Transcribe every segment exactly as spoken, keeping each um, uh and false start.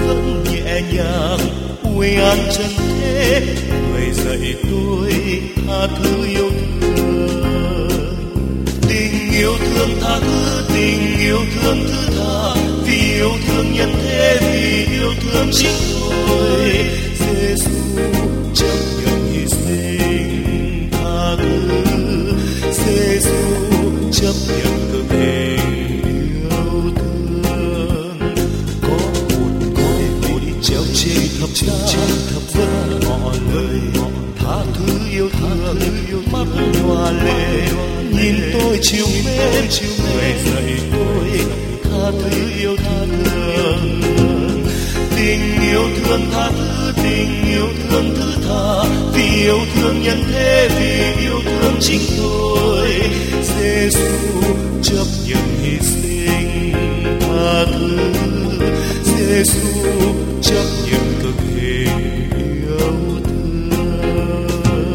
vẫn nhẹ nhàng uy an chân thế, người dạy tôi tha thứ yêu thương. Tình yêu thương tha thứ, tình yêu thương thứ tha, vì yêu thương nhân thế, vì yêu thương chính tôi. Giêsu chấp nhận hy sinh tha thứ, Giêsu chấp nhận cực hình yêu thương. Có một cõi một treo trên thập giá, vẫn ngỏ lời tha thứ yêu thương, mắt nhòa lệ nhìn tôi chiều mến, người dạy tôi tha thứ yêu thương. Tình yêu thương tha thứ, tình yêu thương thứ tha, vì yêu thương nhân thế, vì yêu thương chính tôi. Giêsu chấp nhận hy sinh tha thứ, Giêsu chấp nhận cực hình yêu thương.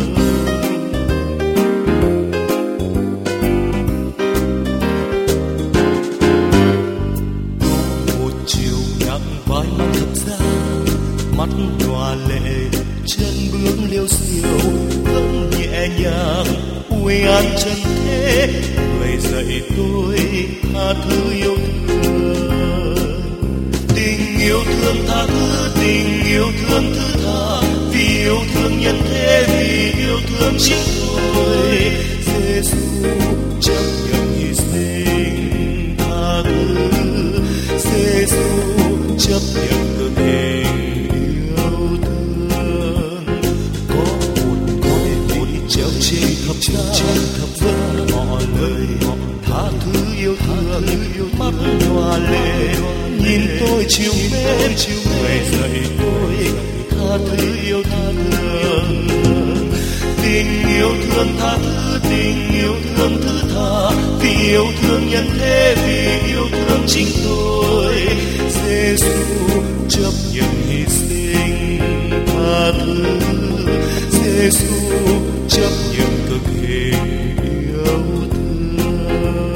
Một chiều nắng vai mắt thập giá, mắt nhòa lệ chân bước liêu xiêu, vẫn nhẹ nhàng uy an chân thế, người dạy tôi tha thứ yêu thương. Tình yêu thương tha thứ, tình yêu thương thứ tha, vì yêu thương nhân thế, vì yêu thương chính tôi. Giêsu chấp nhận hy sinh tha thứ, Giêsu chấp nhận cực hình yêu thương. Có một cõi một treo trên thập giá, vẫn ngỏ lời tha thứ yêu thương, mắt nhòa lệ nhìn tôi chiều mến, người dạy tôi tha thứ yêu thương. Tình yêu thương tha thứ, tình yêu thương thứ tha, vì yêu thương nhân thế, vì yêu thương chính tôi. Giêsu chấp nhận hy sinh tha thứ, Giêsu chấp nhận cực hình yêu thương.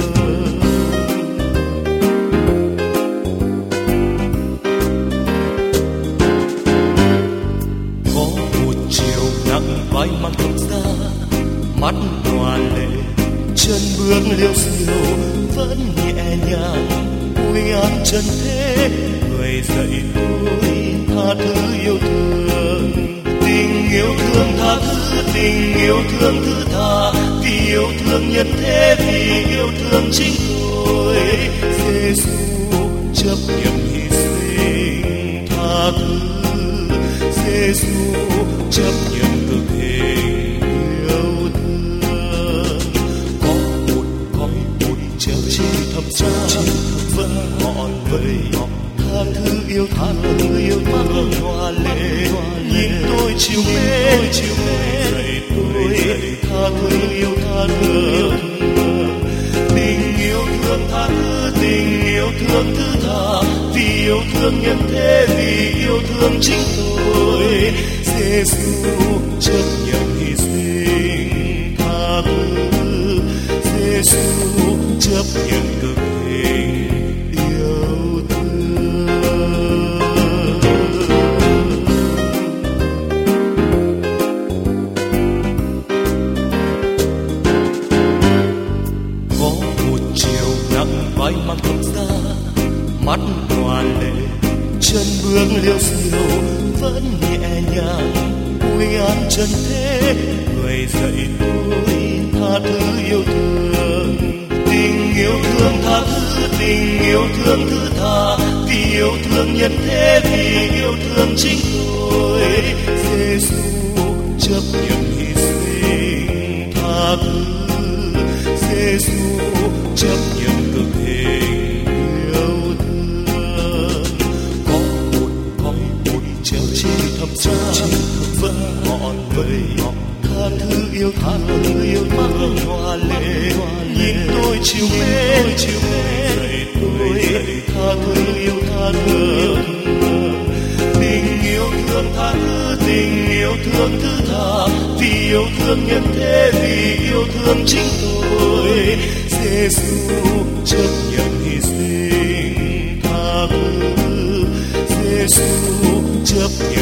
Có một chiều nắng vai mắt thập giá, mắt nhòa lệ chân bước liêu xiêu, vẫn nhẹ nhàng uy an chân thế, người dạy tôi tha thứ yêu thương. Tình yêu thương tha thứ, tình yêu thương thứ tha, vì yêu thương nhân thế, vì yêu thương chính tôi. Giêsu chấp nhận hy sinh tha thứ, Giêsu chấp nhận cực hình yêu thương. Có một cõi một treo trên thập giá, vẫn ngỏ lời tha thứ yêu thương, yêu mắt nhòa lệ nhìn tôi chiều mến, dạy tôi tha thứ yêu tha thương. Tình yêu thương tha thứ, tình yêu thương thứ tha, vì yêu thương nhân thế, vì yêu thương chính tôi. Giêsu chấp nhận hy sinh tha thứ, Giêsu chấp nhận cực hình yêu thương. Có một chiều nắng vai mắt thập giá, mắt nhòa lệ chân bước liêu xiêu, vẫn nhẹ nhàng uy an chân thế, người dạy tôi tha thứ yêu thương. Tình yêu thương tha thứ, tình yêu thương thứ tha, vì yêu thương nhân thế, vì yêu thương chính tôi. Giêsu chấp nhận hy sinh tha thứ, Giêsu chấp nhận cực hình yêu thương. Có một cõi một treo trên thập giá, vẫn ngỏ lời tha thứ yêu thương, yêu mắt nhòa lệ nhìn tôi chiều mến, dạy tôi tha thứ yêu tha thương. Tình yêu thương tha thứ, tình yêu thương thứ tha, vì yêu thương nhân thế, vì yêu thương chính tôi. Giêsu chấp nhận hy sinh tha thứ, Giêsu chớp